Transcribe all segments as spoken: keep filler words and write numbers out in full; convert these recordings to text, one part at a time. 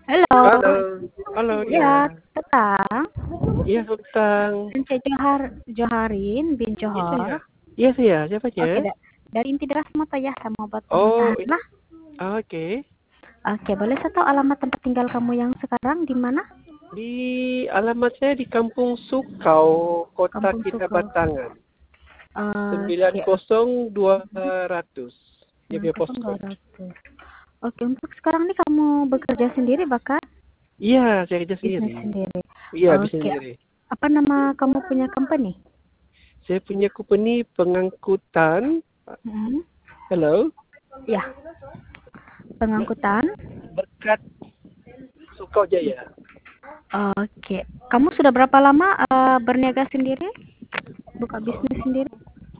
Halo. Halo, halo, Ya, iya. Tetang. Iya, Sultan. Ence Johar Joharin bin Iya Johor. saya. Iya saya, siapa Oke, aja? da dari inti deras moto ya, sama buat Oh, pementahan ini. lah. Oke. Oke, boleh saya tahu alamat tempat tinggal kamu yang sekarang di mana? Di alamat saya di Kampung Sukau, Kota Kampung Suko. Kinabatangan. sembilan Oke. kosong dua ratus. Dia punya postcode. enam nol dua ratus. Oke, untuk sekarang nih kamu bekerja sendiri bahkan Iya, saya kerja bisnis sendiri. sendiri. Iya, bisnis Oke. sendiri. Apa nama kamu punya company? Saya punya company pengangkutan. Hmm. Halo. Ya. Pengangkutan. Berkat Sukau Jaya. Oke. Kamu sudah berapa lama uh, berniaga sendiri? Buka bisnis sendiri?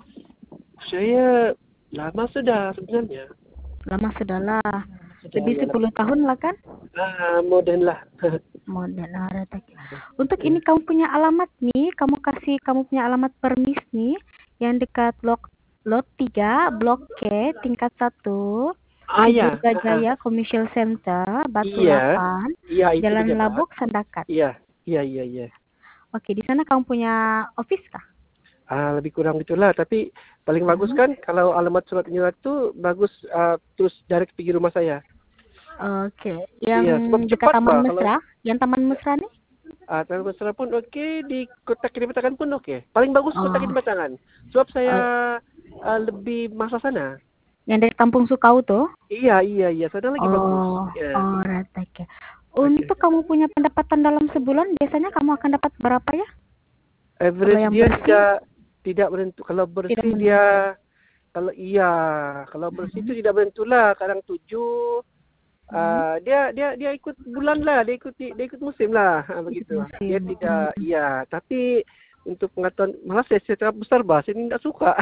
Saya lama sudah sebenarnya. Lama sudahlah. Sudah Lebih lama. sepuluh tahun lah kan? Ah, modern lah. Modern Aretek. Untuk ini kamu punya alamat nih, kamu kasih kamu punya alamat permis nih yang dekat lot lot tiga, Blok K, tingkat satu, Ah ya. Kejurga Jaya Commercial Center, Batu Iya. delapan, Iya, itu Jalan pejabat. Labuk, Sandakan. Iya. Iya, iya, iya. Oke, di sana kamu punya office kah? Ah, lebih kurang gitulah, tapi paling bagus Hmm. kan kalau alamat surat menyurat itu bagus uh, terus direct pergi rumah saya. Oke, yang Iya, sebab dekat cepat Taman bah kalau Mesra, yang Taman Mesra nih? ah Taman Mesra pun oke, di Kota Kinabatangan pun oke. Paling bagus Kota Oh, Kinabatangan. Sebab saya oh, uh, lebih masa sana. yang dari Kampung Sukau tuh? Iya, iya, iya, sana lagi bagus. Oh, Ya. oh, Retek ya. Oke. Untuk kamu punya pendapatan dalam sebulan, biasanya kamu akan dapat berapa ya? Kalau Average yang dia bersih, tidak tidak menentu. Kalau tidak bersih menentu. dia kalau iya, kalau bersih itu Hmm. tidak menentu lah. Kadang tujuh, Hmm. uh, dia dia dia ikut bulan lah, dia ikut dia ikut musim lah, ha, Ikut begitu. Dia musim. tidak, Hmm. iya. Tapi untuk pengetahuan, malah saya setiap besar bah, saya tidak suka.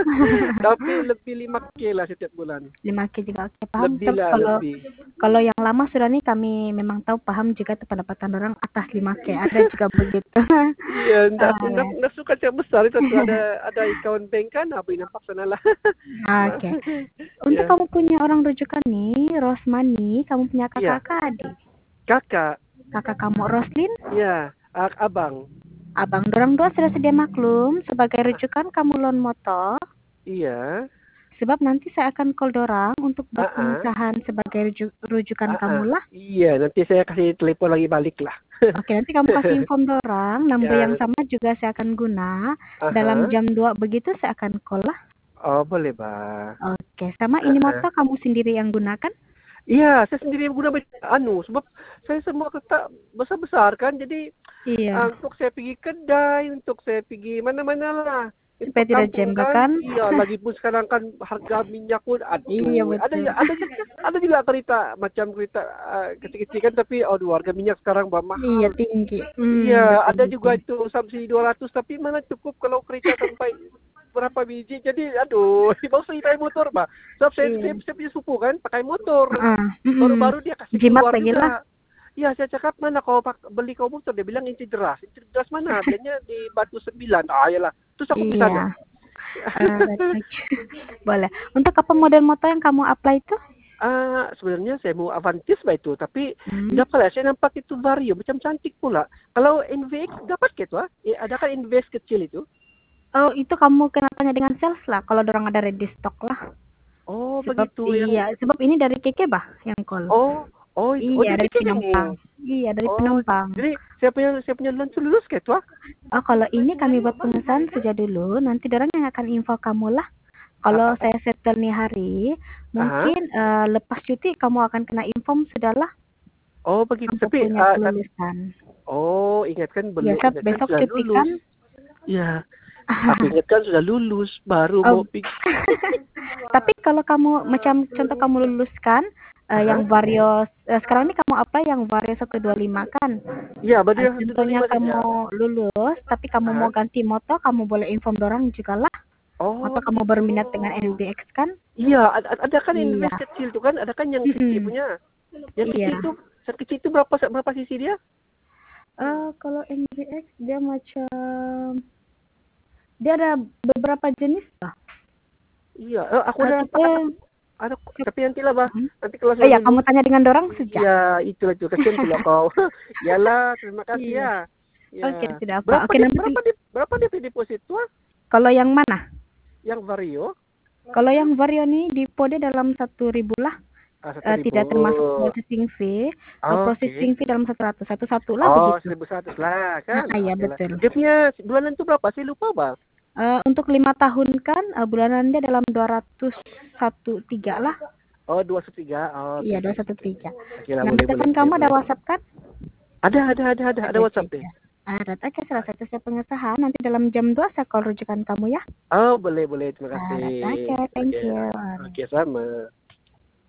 Tapi lebih lima K lah setiap bulan. lima K juga oke, paham. Lebih Sebab lah, kalau lebih. kalau yang lama sudah nih kami memang tahu paham juga itu pendapatan orang atas lima K. Ada juga begitu. Iya, enggak, Ah, enggak, ya. enggak suka setiap besar itu tuh ada ada account bank kan, apa yang nampak sana lah. Oke. Untuk Ya, kamu punya orang rujukan nih, Rosmani, kamu punya iya. kakak kak adik? Kakak, Kakak kamu Roslin, iya, ak- abang. abang dorang dua sudah sedia maklum sebagai rujukan kamu loan motor. Iya, Sebab nanti saya akan call dorang untuk buat ah, ah, pengesahan sebagai ruju- rujukan ah, ah. kamu lah. Iya, nanti saya kasih telepon lagi balik lah. Oke, nanti kamu kasih inform dorang, number yang Ya, sama juga saya akan guna. Dalam aha. jam dua begitu saya akan call lah. Oh, boleh, Bah. Oke, sama ini Aha. motor kamu sendiri yang gunakan? Iya, saya sendiri yang guna anu, sebab saya semua kereta besar-besar kan, jadi Iya, uh, untuk saya pergi kedai, untuk saya pergi mana-mana lah. supaya Untuk tidak kampung jembak kan, kan? iya, lagi pun sekarang kan harga minyak pun, Iya aduh, ada betul. ada ada juga kereta macam kereta uh, kecil-kecil kan, tapi aduh harga minyak sekarang bah Iya mahal. tinggi. Hmm, Iya, betul ada betul. juga itu subsidi dua ratus, tapi mana cukup kalau kereta sampai berapa biji. Jadi aduh, baru saya pakai motor, Pak. Sebab saya, saya, Iya. saya punya sepupu kan, pakai motor. Ah, mm-mm. Baru-baru dia kasih Jimat keluar lagi lah. juga. Iya, saya cakap mana kau pak, beli kau motor? Dia bilang inti deras. Inti deras mana? Bilangnya di Batu Sembilan. Ah, iyalah. Terus aku pergi sana. Iya. Ah, boleh. Untuk apa model motor yang kamu apply itu? Ah, sebenarnya saya mau Avantis bah itu, tapi Hmm. tidak lah. Saya nampak itu Vario, macam cantik pula. Kalau N V X dapat ke itu? Ah? Eh, ada kan N V X kecil itu? Oh, itu kamu kena tanya dengan sales lah. Kalau dorang ada ready stock lah. Oh, Sebab begitu yang. iya, sebab ini dari Keke bah yang call. Oh, oh, itu. Oh, Iya, dia dari kecil penumpang. kamu. Iya, dari Oh, penumpang. jadi saya punya saya punya loan tuh lulus ke itu? Ah? Oh, kalau ini kami buat pengesahan saja dulu. Nanti dorang yang akan info kamu lah. Ah, Kalau ah, saya settle nih hari, ah. mungkin uh, lepas cuti kamu akan kena inform sudahlah Oh, begitu. kamu Tapi, punya ah, tapi kelulusan. oh, ingatkan Ya, belum, Sab, ingatkan besok sudah cuti kan? lulus. Ya, aku ingatkan sudah lulus, baru Oh. mau pergi. Tapi kalau kamu macam contoh kamu luluskan uh, Aha. yang Vario uh, sekarang ini kamu apa yang Vario seratus dua puluh lima kan? Iya, Uh, baru satu dua contohnya lima kamu saja. lulus tapi kamu mau Aha. ganti motor, kamu boleh inform dorang juga lah. Oh, Atau kamu begitu. berminat dengan N B X kan? Iya, ada, ada kan Iya. invest kecil tuh kan, ada kan yang kecil Mm-mm. punya. Yang Iya. kecil itu, yang kecil itu berapa berapa sisi dia? Uh, kalau N B X dia macam dia ada beberapa jenis lah. Iya, eh, aku Uh, ada nampak tipe ada Ada, tapi nanti lah, bah. Hmm. Nanti kalau Oh ya, sudah kamu tanya dengan dorang sejak. ya itu itu kasihan pula kau. Yalah, terima kasih Iya. ya. Ya. Oke, tidak apa. Berapa Oke, dia, nanti berapa dia, berapa D P deposit tuh? kalau yang mana? Yang Vario? Kalau yang Vario nih di Pode dalam satu ribu lah. Ah, satu Eh, ribu. tidak termasuk processing fee. Kalau Oke. processing fee dalam satu ratus satu satu lah Oh, begitu. seribu seratus lah kan? Nah, iya Oke lah. betul. Dia punya bulanan itu berapa sih? Lupa, bang. Eh, untuk lima tahun kan uh, bulanan dia dalam dua ratus tiga belas lah. Oh, dua ratus tiga. Oh, Iya, oke, dua oke, ratus oke. tiga. Oke lah, Nah, boleh, telepon boleh, kamu boleh, ada boleh. WhatsApp kan? Ada, ada, ada, ada, ada WhatsApp deh. juga. Ada. Oke, salah satu saya pengesahan. Nanti dalam jam dua saya call rujukan kamu ya. Oh, boleh, boleh. Terima Ada. kasih. Oke, thank Oke, you. oke, sama.